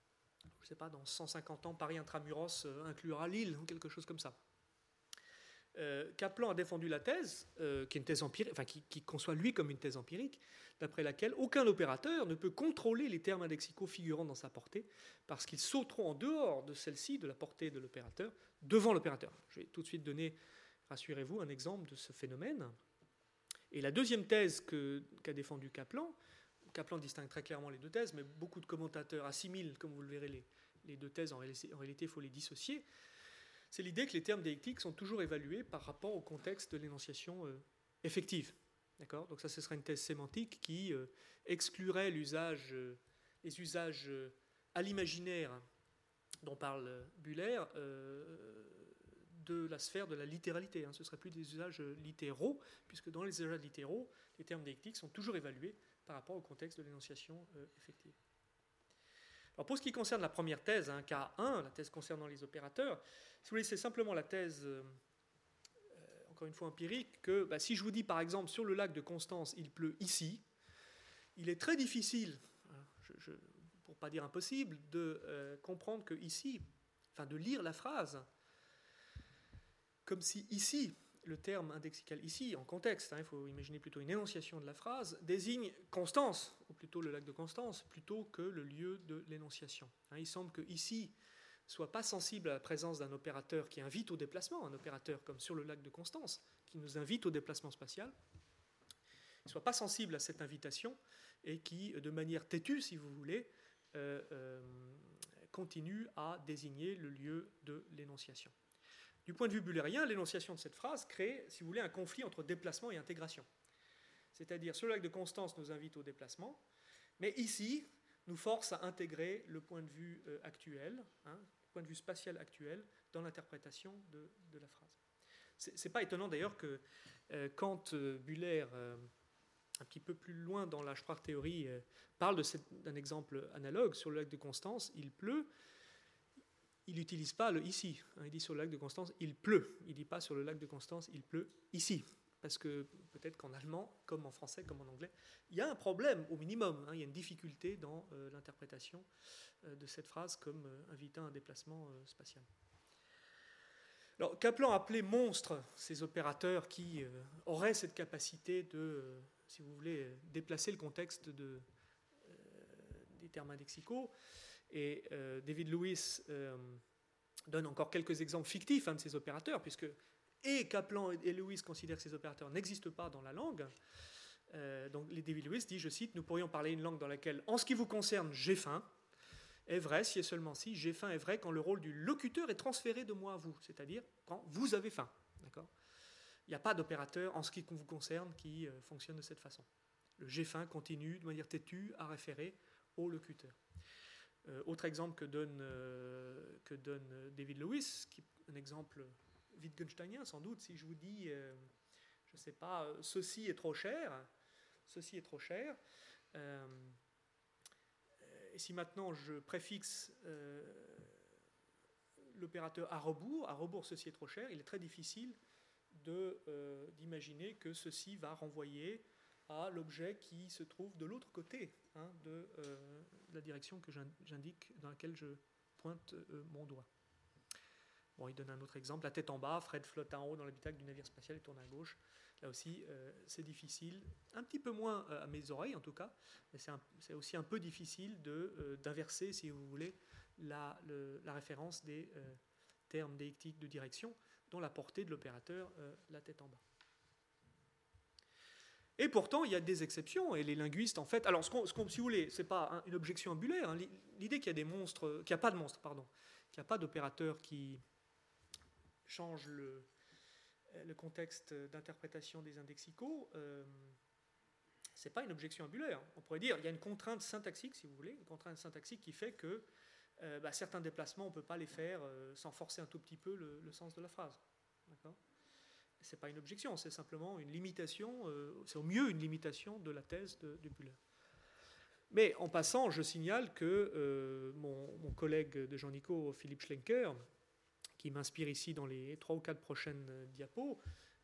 ne sais pas, dans 150 ans, Paris intramuros inclura Lille, ou quelque chose comme ça. Kaplan a défendu la thèse, qui est une thèse empirique, enfin qui conçoit lui comme une thèse empirique, d'après laquelle aucun opérateur ne peut contrôler les termes indexicaux figurant dans sa portée, parce qu'ils sauteront en dehors de celle-ci, de la portée de l'opérateur, devant l'opérateur. Je vais tout de suite donner, rassurez-vous, un exemple de ce phénomène. Et la deuxième thèse qu'a défendue Kaplan, Kaplan distingue très clairement les deux thèses, mais beaucoup de commentateurs assimilent, comme vous le verrez, les deux thèses. En réalité, il faut les dissocier. C'est l'idée que les termes déictiques sont toujours évalués par rapport au contexte de l'énonciation effective. D'accord ? Donc ça, ce serait une thèse sémantique qui exclurait les usages à l'imaginaire dont parle Buhler de la sphère de la littéralité. Ce ne serait plus des usages littéraux, puisque dans les usages littéraux, les termes déictiques sont toujours évalués par rapport au contexte de l'énonciation effective. Alors pour ce qui concerne la première thèse, K1, la thèse concernant les opérateurs, si vous voulez, c'est simplement la thèse, encore une fois empirique, que si je vous dis par exemple sur le lac de Constance, il pleut ici, il est très difficile, pour ne pas dire impossible, de comprendre que ici, enfin de lire la phrase, comme si ici, le terme indexical ici, en contexte, il faut imaginer plutôt une énonciation de la phrase, désigne Constance, ou plutôt le lac de Constance, plutôt que le lieu de l'énonciation. Il semble que ici soit pas sensible à la présence d'un opérateur qui invite au déplacement, un opérateur comme sur le lac de Constance, qui nous invite au déplacement spatial, ne soit pas sensible à cette invitation et qui, de manière têtue, si vous voulez, continue à désigner le lieu de l'énonciation. Du point de vue buhlérien, l'énonciation de cette phrase crée, si vous voulez, un conflit entre déplacement et intégration. C'est-à-dire, ce lac de Constance nous invite au déplacement, mais ici, nous force à intégrer le point de vue actuel, le point de vue spatial actuel, dans l'interprétation de la phrase. Ce n'est pas étonnant d'ailleurs que quand Buhler, un petit peu plus loin dans la Sprachtheorie, parle d'un exemple analogue, sur le lac de Constance, il pleut, il n'utilise pas le ici. Il dit sur le lac de Constance, il pleut. Il ne dit pas sur le lac de Constance, il pleut ici. Parce que peut-être qu'en allemand, comme en français, comme en anglais, il y a un problème au minimum. Il y a une difficulté dans l'interprétation de cette phrase comme invitant un déplacement spatial. Alors, Kaplan appelait monstres ces opérateurs qui auraient cette capacité de, si vous voulez, déplacer le contexte des termes indexicaux. Et David Lewis donne encore quelques exemples fictifs de ces opérateurs, puisque et Kaplan et Lewis considèrent que ces opérateurs n'existent pas dans la langue. Donc David Lewis dit, je cite, « Nous pourrions parler une langue dans laquelle, en ce qui vous concerne, j'ai faim, est vrai si et seulement si j'ai faim est vrai quand le rôle du locuteur est transféré de moi à vous, c'est-à-dire quand vous avez faim. » D'accord ? Il n'y a pas d'opérateur, en ce qui vous concerne, qui fonctionne de cette façon. Le j'ai faim continue, de manière têtue, à référer au locuteur. Autre exemple que donne David Lewis, qui est un exemple wittgensteinien sans doute, si je vous dis, je ne sais pas, ceci est trop cher, et si maintenant je préfixe l'opérateur à rebours ceci est trop cher, il est très difficile d'imaginer que ceci va renvoyer à l'objet qui se trouve de l'autre côté de la direction que j'indique, dans laquelle je pointe mon doigt. Bon, il donne un autre exemple. La tête en bas, Fred flotte en haut dans l'habitacle du navire spatial et tourne à gauche. Là aussi, c'est difficile. Un petit peu moins à mes oreilles, en tout cas. Mais c'est aussi un peu difficile d'inverser, si vous voulez, la référence des termes déictiques de direction dont la portée de l'opérateur, la tête en bas. Et pourtant, il y a des exceptions, et les linguistes, en fait... Alors, si vous voulez, ce n'est pas une objection à Buhler. L'idée qu'il y a des monstres... qu'il n'y a pas de monstres, pardon. Qu'il n'y a pas d'opérateurs qui changent le contexte d'interprétation des indexicaux, ce n'est pas une objection à Buhler. On pourrait dire qu'il y a une contrainte syntaxique, si vous voulez, une contrainte syntaxique qui fait que certains déplacements, on ne peut pas les faire sans forcer un tout petit peu le sens de la phrase. D'accord ? Ce n'est pas une objection, c'est simplement une limitation, c'est au mieux une limitation de la thèse de Buhler. Mais en passant, je signale que mon collègue de Jean Nicot, Philippe Schlenker, qui m'inspire ici dans les 3 ou 4 prochaines diapos,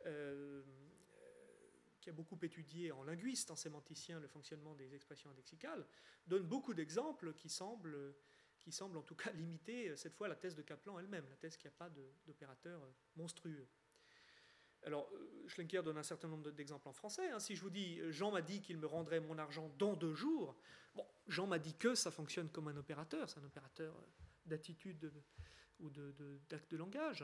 qui a beaucoup étudié en linguiste, en sémanticien, le fonctionnement des expressions indexicales, donne beaucoup d'exemples qui semblent en tout cas limiter cette fois la thèse de Kaplan elle-même, la thèse qu'il n'y a pas d'opérateur monstrueux. Alors, Schlenker donne un certain nombre d'exemples en français. Si je vous dis « Jean m'a dit qu'il me rendrait mon argent dans 2 jours », bon, Jean m'a dit que ça fonctionne comme un opérateur, c'est un opérateur d'attitude ou d'acte de langage.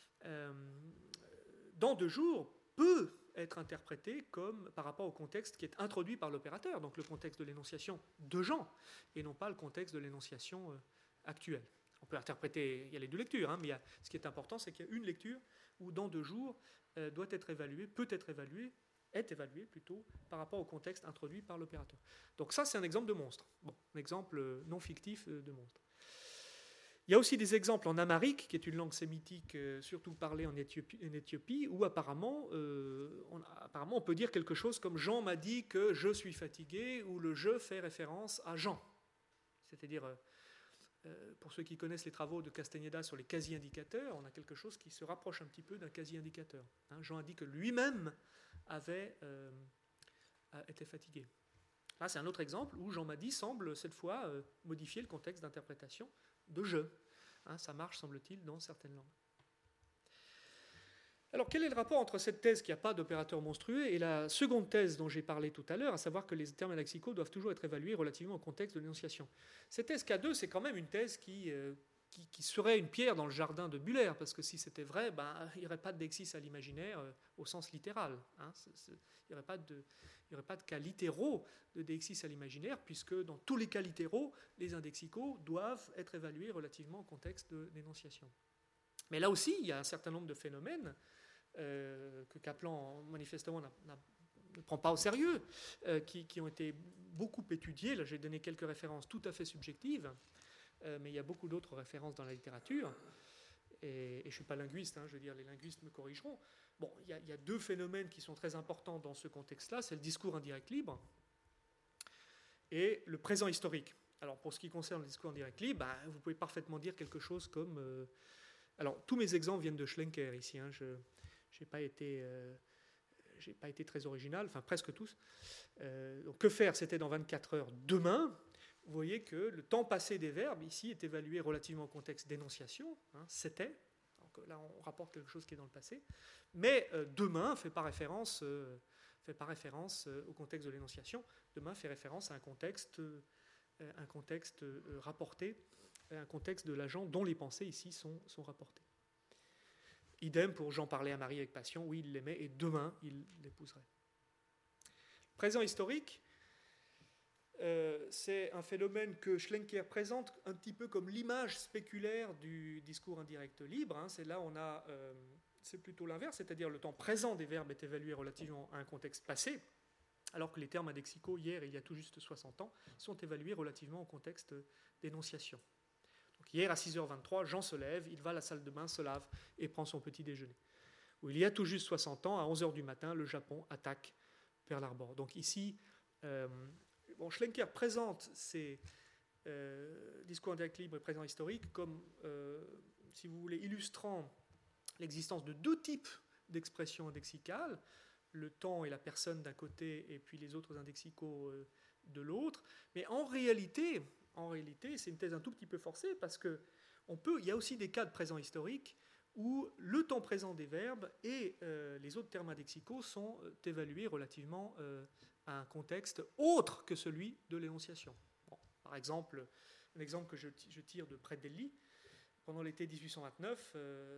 Dans 2 jours peut être interprété comme par rapport au contexte qui est introduit par l'opérateur, donc le contexte de l'énonciation de Jean, et non pas le contexte de l'énonciation actuelle. On peut interpréter, il y a les 2 lectures, mais ce qui est important, c'est qu'il y a une lecture où dans 2 jours doit être évalué, peut être évalué, est évalué plutôt par rapport au contexte introduit par l'opérateur. Donc ça, c'est un exemple de monstre. Bon, un exemple non fictif de monstre. Il y a aussi des exemples en amharique, qui est une langue sémitique surtout parlée en Éthiopie, où apparemment on peut dire quelque chose comme « Jean m'a dit que je suis fatigué » ou le « je » fait référence à Jean. C'est-à-dire, pour ceux qui connaissent les travaux de Castañeda sur les quasi-indicateurs, on a quelque chose qui se rapproche un petit peu d'un quasi-indicateur. Jean a dit que lui-même avait été fatigué. Là, c'est un autre exemple où Jean m'a dit semble cette fois modifier le contexte d'interprétation de « je ». Ça marche, semble-t-il, dans certaines langues. Alors, quel est le rapport entre cette thèse qu'il n'y a pas d'opérateur monstrueux et la seconde thèse dont j'ai parlé tout à l'heure, à savoir que les termes lexicaux doivent toujours être évalués relativement au contexte de l'énonciation? Cette thèse K2, c'est quand même une thèse qui serait une pierre dans le jardin de Buller, parce que si c'était vrai, il n'y aurait pas de dexis à l'imaginaire au sens littéral. Il n'y aurait pas de cas littéraux de dexis à l'imaginaire, puisque dans tous les cas littéraux, les indexicaux doivent être évalués relativement au contexte de l'énonciation. Mais là aussi, il y a un certain nombre de phénomènes que Kaplan, manifestement, ne prend pas au sérieux, qui ont été beaucoup étudiés. Là, j'ai donné quelques références tout à fait subjectives, mais il y a beaucoup d'autres références dans la littérature. Et je ne suis pas linguiste, je veux dire, les linguistes me corrigeront. Bon, il y a 2 phénomènes qui sont très importants dans ce contexte-là, c'est le discours indirect libre et le présent historique. Alors, pour ce qui concerne le discours indirect libre, vous pouvez parfaitement dire quelque chose comme... alors, tous mes exemples viennent de Schlenker ici, je n'ai pas été très original, enfin presque tous. Donc, que faire? C'était dans 24 heures demain. Vous voyez que le temps passé des verbes, ici, est évalué relativement au contexte d'énonciation. C'était. Donc là, on rapporte quelque chose qui est dans le passé. Mais demain ne fait pas référence au contexte de l'énonciation. Demain fait référence à un contexte rapporté, un contexte de l'agent dont les pensées ici sont rapportées. Idem pour Jean parlait à Marie avec passion, oui, il l'aimait, et demain, il l'épouserait. Présent historique, c'est un phénomène que Schlenker présente un petit peu comme l'image spéculaire du discours indirect libre. C'est là on a, c'est plutôt l'inverse, c'est-à-dire le temps présent des verbes est évalué relativement à un contexte passé, alors que les termes indexicaux, hier et il y a tout juste 60 ans, sont évalués relativement au contexte d'énonciation. Donc hier à 6h23, Jean se lève, il va à la salle de bain, se lave et prend son petit déjeuner. Ou il y a tout juste 60 ans, à 11h du matin, le Japon attaque Pearl Harbor. Donc ici, Schlenker présente ces discours indirect libre et présent historique comme, si vous voulez, illustrant l'existence de 2 types d'expressions indexicales, le temps et la personne d'un côté et puis les autres indexicaux de l'autre. Mais en réalité, c'est une thèse un tout petit peu forcée parce que il y a aussi des cas de présent historique où le temps présent des verbes et les autres termes indexicaux sont évalués relativement à un contexte autre que celui de l'énonciation. Par exemple, un exemple que je tire de Predelli, pendant l'été 1829,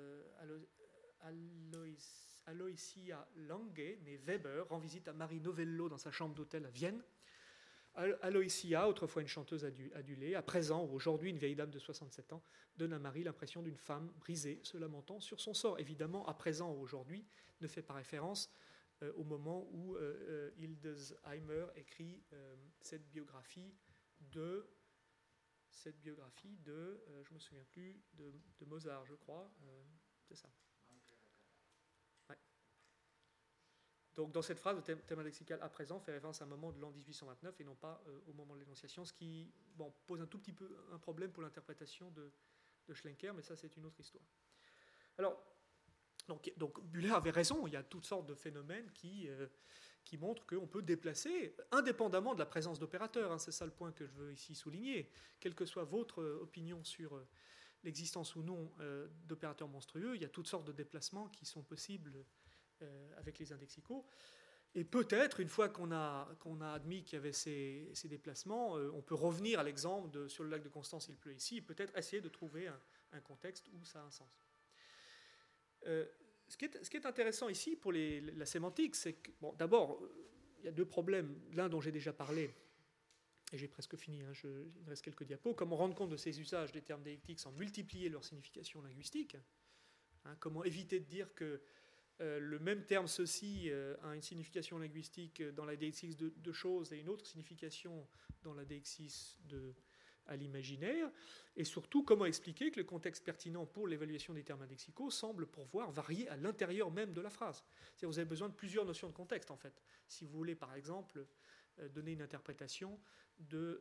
Aloysia Lange, née Weber, rend visite à Marie Novello dans sa chambre d'hôtel à Vienne. Aloysia, autrefois une chanteuse adulée, à présent ou aujourd'hui une vieille dame de 67 ans, donne à Marie l'impression d'une femme brisée, se lamentant sur son sort. Évidemment, à présent ou aujourd'hui ne fait pas référence au moment où Hildesheimer écrit cette biographie de je me souviens plus, de Mozart, je crois, c'est ça. Ouais. Donc dans cette phrase, le thème lexical à présent fait référence à un moment de l'an 1829 et non pas au moment de l'énonciation, ce qui pose un tout petit peu un problème pour l'interprétation de Schlenker, mais ça c'est une autre histoire. Alors, donc Buller avait raison, il y a toutes sortes de phénomènes qui montrent qu'on peut déplacer, indépendamment de la présence d'opérateurs, c'est ça le point que je veux ici souligner, quelle que soit votre opinion sur l'existence ou non d'opérateurs monstrueux, il y a toutes sortes de déplacements qui sont possibles avec les indexicaux. Et peut-être, une fois qu'on a admis qu'il y avait ces déplacements, on peut revenir à l'exemple sur le lac de Constance, il pleut ici, et peut-être essayer de trouver un contexte où ça a un sens. Ce qui est intéressant ici pour la sémantique, c'est que, bon, d'abord, il y a deux problèmes. L'un dont j'ai déjà parlé, et j'ai presque fini, il me reste quelques diapos. Comment rendre compte de ces usages des termes déictiques sans multiplier leur signification linguistique, comment éviter de dire que le même terme ceci a une signification linguistique dans la déixis de choses et une autre signification dans la déixis à l'imaginaire, et surtout comment expliquer que le contexte pertinent pour l'évaluation des termes indexicaux semble pouvoir varier à l'intérieur même de la phrase. C'est-à-dire vous avez besoin de plusieurs notions de contexte en fait, si vous voulez par exemple donner une interprétation des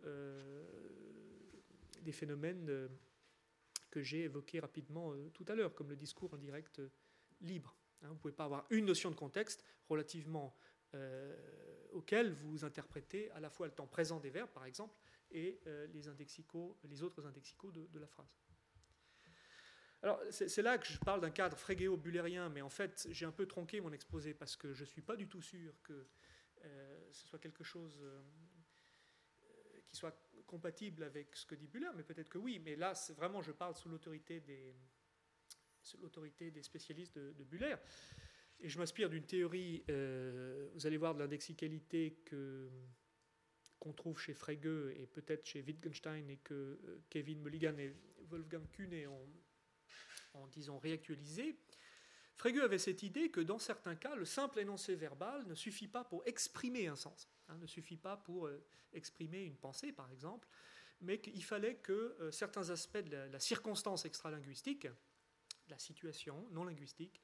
phénomènes que j'ai évoqués rapidement tout à l'heure, comme le discours indirect libre. Vous ne pouvez pas avoir une notion de contexte relativement auquel vous interprétez à la fois le temps présent des verbes, par exemple, et les autres indexicaux de la phrase. Alors, c'est là que je parle d'un cadre frégéo-bullérien, mais en fait, j'ai un peu tronqué mon exposé parce que je ne suis pas du tout sûr que ce soit quelque chose qui soit compatible avec ce que dit Buller, mais peut-être que oui. Mais là, c'est vraiment, je parle sous l'autorité des spécialistes de Buller. Et je m'inspire d'une théorie, vous allez voir, de l'indexicalité qu'on trouve chez Frege et peut-être chez Wittgenstein et que Kevin Mulligan et Wolfgang Kühne ont disons, réactualisé. Frege avait cette idée que dans certains cas, le simple énoncé verbal ne suffit pas pour exprimer un sens, ne suffit pas pour exprimer une pensée, par exemple, mais qu'il fallait que certains aspects de la circonstance extralinguistique, la situation non linguistique,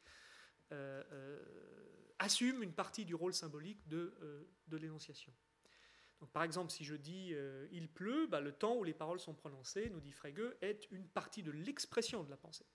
assume une partie du rôle symbolique de l'énonciation. Donc, par exemple, si je dis il pleut, le temps où les paroles sont prononcées, nous dit Frege, est une partie de l'expression de la pensée.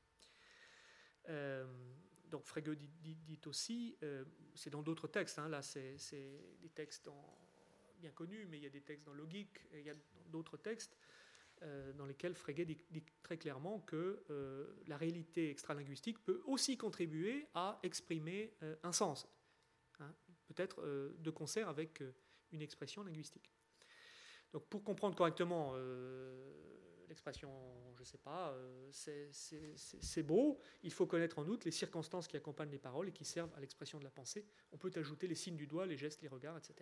Donc Frege dit aussi, c'est dans d'autres textes, là c'est des textes bien connus, mais il y a des textes dans Logique, et il y a d'autres textes dans lesquels Frege dit très clairement que la réalité extralinguistique peut aussi contribuer à exprimer un sens, peut-être de concert avec une expression linguistique. Donc pour comprendre correctement l'expression, je ne sais pas, c'est beau, il faut connaître en outre les circonstances qui accompagnent les paroles et qui servent à l'expression de la pensée. On peut ajouter les signes du doigt, les gestes, les regards, etc.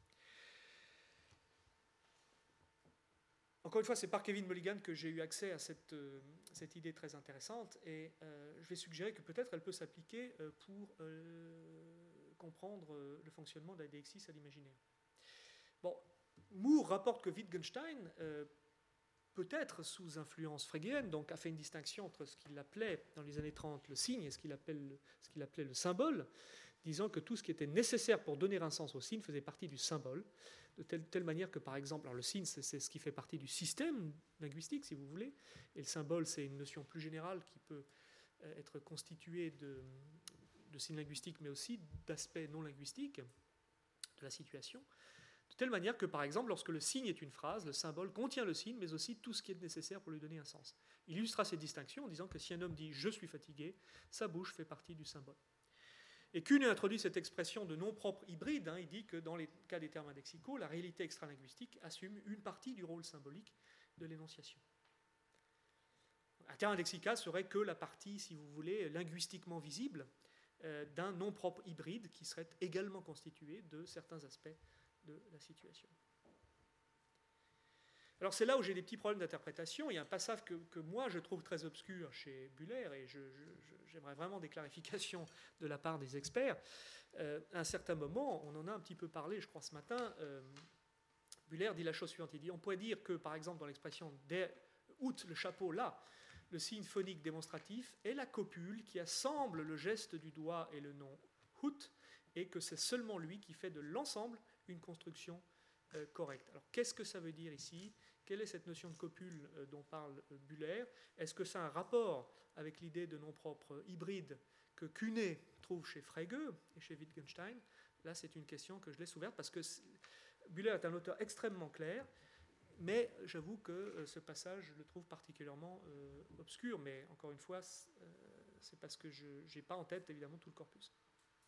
Encore une fois, c'est par Kevin Mulligan que j'ai eu accès à cette idée très intéressante et je vais suggérer que peut-être elle peut s'appliquer pour comprendre le fonctionnement de la déixis à l'imaginaire. Bon, Moore rapporte que Wittgenstein, peut-être sous influence frégéenne, donc a fait une distinction entre ce qu'il appelait dans les années 30 le signe et ce qu'il appelait le symbole, disant que tout ce qui était nécessaire pour donner un sens au signe faisait partie du symbole, de telle manière que, par exemple, alors le signe, c'est ce qui fait partie du système linguistique, si vous voulez, et le symbole, c'est une notion plus générale qui peut être constituée de signes linguistiques, mais aussi d'aspects non linguistiques de la situation, de telle manière que, par exemple, lorsque le signe est une phrase, le symbole contient le signe, mais aussi tout ce qui est nécessaire pour lui donner un sens. Il illustra cette distinction en disant que si un homme dit « je suis fatigué », sa bouche fait partie du symbole. Et Kuhn a introduit cette expression de nom propre hybride. Il dit que dans les cas des termes indexicaux, la réalité extralinguistique assume une partie du rôle symbolique de l'énonciation. Un terme indexical serait que la partie, si vous voulez, linguistiquement visible d'un nom propre hybride qui serait également constitué de certains aspects de la situation. Alors c'est là où j'ai des petits problèmes d'interprétation. Il y a un passage que moi je trouve très obscur chez Buller et j'aimerais vraiment des clarifications de la part des experts. À un certain moment, on en a un petit peu parlé, je crois, ce matin, Buller dit la chose suivante. Il dit, on pourrait dire que, par exemple, dans l'expression « der Hut », le chapeau, là, le signe phonique démonstratif est la copule qui assemble le geste du doigt et le nom « Hut », et que c'est seulement lui qui fait de l'ensemble une construction correcte. Alors, qu'est-ce que ça veut dire ici ? Quelle est cette notion de copule dont parle Buller ? Est-ce que ça a un rapport avec l'idée de nom propre hybride que Kühne trouve chez Frege et chez Wittgenstein ? Là, c'est une question que je laisse ouverte parce que Buller est un auteur extrêmement clair, mais j'avoue que ce passage, je le trouve particulièrement obscur. Mais encore une fois, c'est parce que je n'ai pas en tête, évidemment, tout le corpus.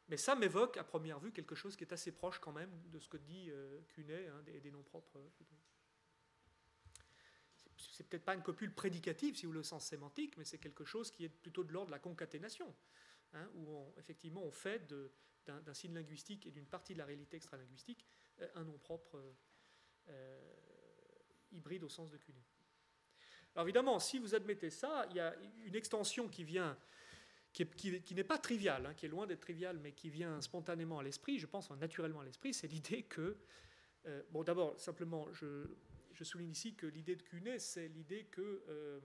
Mais ça m'évoque à première vue quelque chose qui est assez proche quand même de ce que dit Cunet, hein, des noms propres. C'est peut-être pas une copule prédicative, si vous voulez, au sens sémantique, mais c'est quelque chose qui est plutôt de l'ordre de la concaténation, hein, où effectivement on fait d'un signe linguistique et d'une partie de la réalité extralinguistique un nom propre hybride au sens de Cunet. Alors évidemment, si vous admettez ça, il y a une extension qui vient, qui n'est pas triviale, hein, qui est loin d'être triviale, mais qui vient spontanément à l'esprit, je pense naturellement à l'esprit, c'est l'idée que... bon, d'abord, simplement, je souligne ici que l'idée de Cunet, c'est l'idée que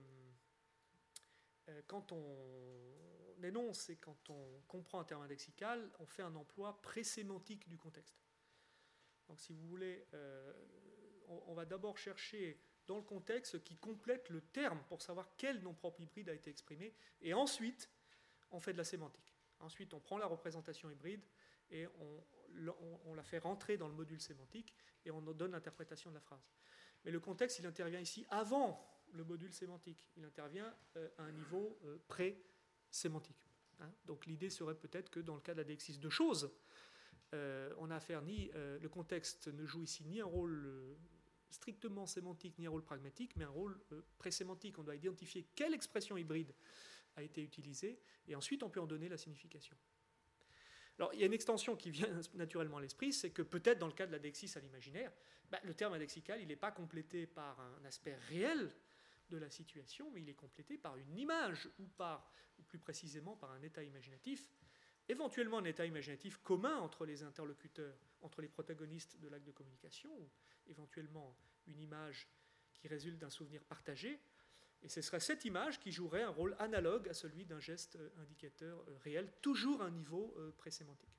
quand on énonce et quand on comprend un terme indexical, on fait un emploi présémantique du contexte. Donc si vous voulez, on va d'abord chercher dans le contexte ce qui complète le terme pour savoir quel nom propre hybride a été exprimé, et ensuite on fait de la sémantique. Ensuite on prend la représentation hybride et on la fait rentrer dans le module sémantique et on donne l'interprétation de la phrase. Mais le contexte, il intervient ici avant le module sémantique. Il intervient à un niveau pré-sémantique. Hein. Donc l'idée serait peut-être que dans le cas de la déixis de choses, on a affaire le contexte ne joue ici ni un rôle strictement sémantique ni un rôle pragmatique, mais un rôle pré-sémantique. On doit identifier quelle expression hybride a été utilisée et ensuite on peut en donner la signification. Alors, il y a une extension qui vient naturellement à l'esprit, c'est que peut-être dans le cas de la déixis à l'imaginaire, le terme indexical, il n'est pas complété par un aspect réel de la situation, mais il est complété par une image, ou plus précisément par un état imaginatif, éventuellement un état imaginatif commun entre les interlocuteurs, entre les protagonistes de l'acte de communication, ou éventuellement une image qui résulte d'un souvenir partagé. Et ce serait cette image qui jouerait un rôle analogue à celui d'un geste indicateur réel, toujours à un niveau présémantique.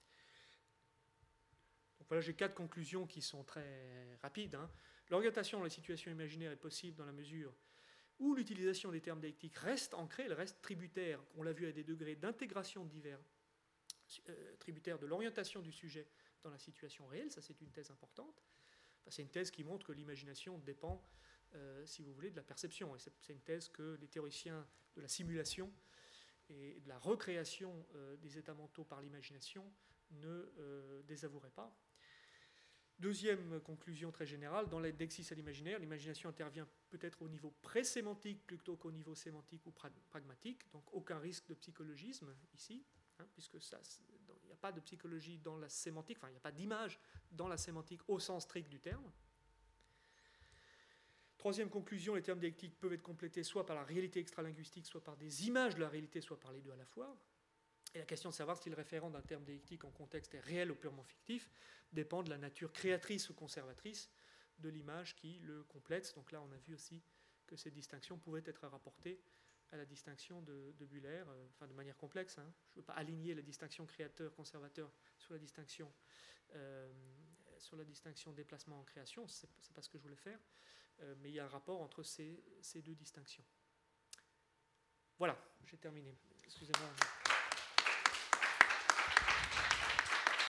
Donc voilà, j'ai 4 conclusions qui sont très rapides. Hein. L'orientation dans les situations imaginaires est possible dans la mesure où l'utilisation des termes déictiques reste ancrée, elle reste tributaire, on l'a vu à des degrés d'intégration divers, tributaire de l'orientation du sujet dans la situation réelle. Ça, c'est une thèse importante. Enfin, c'est une thèse qui montre que l'imagination dépend, si vous voulez, de la perception. Et c'est une thèse que les théoriciens de la simulation et de la recréation des états mentaux par l'imagination ne désavoueraient pas. Deuxième conclusion très générale, dans la déixis à l'imaginaire, l'imagination intervient peut-être au niveau pré-sémantique plutôt qu'au niveau sémantique ou pragmatique, donc aucun risque de psychologisme ici, hein, puisque il n'y a pas de psychologie dans la sémantique, enfin il n'y a pas d'image dans la sémantique au sens strict du terme. Troisième conclusion, les termes déictiques peuvent être complétés soit par la réalité extralinguistique, soit par des images de la réalité, soit par les deux à la fois. Et la question de savoir si le référent d'un terme déictique en contexte est réel ou purement fictif dépend de la nature créatrice ou conservatrice de l'image qui le complète. Donc là, on a vu aussi que ces distinctions pouvaient être rapportées à la distinction de Buhler, de manière complexe. Hein. Je ne veux pas aligner la distinction créateur-conservateur sur la distinction déplacement en création, ce n'est pas ce que je voulais faire, mais il y a un rapport entre ces deux distinctions. Voilà, j'ai terminé. Excusez-moi.